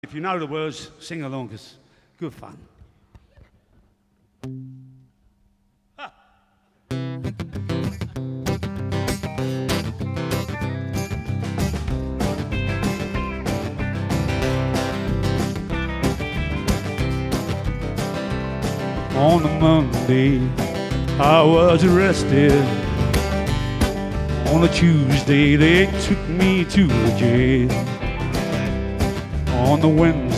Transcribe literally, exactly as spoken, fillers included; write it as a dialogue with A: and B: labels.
A: If you know the words, sing along, because good fun. Ah. On a Monday, I was arrested. On a Tuesday, they took me to the jail. On the Wednesday,